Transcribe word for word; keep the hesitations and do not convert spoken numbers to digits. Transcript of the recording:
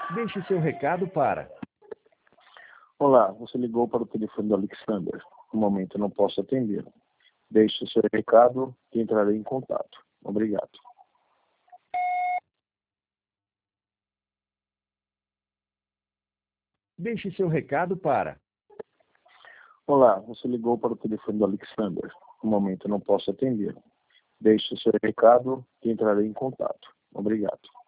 Deixe seu recado para... Olá, você ligou para o telefone do Alexander. No momento eu não posso atender. Deixe o seu recado e entrarei em contato. Obrigado. Deixe seu recado para... Olá, você ligou para o telefone do Alexander. No momento eu não posso atender. Deixe o seu recado e entrarei em contato. Obrigado.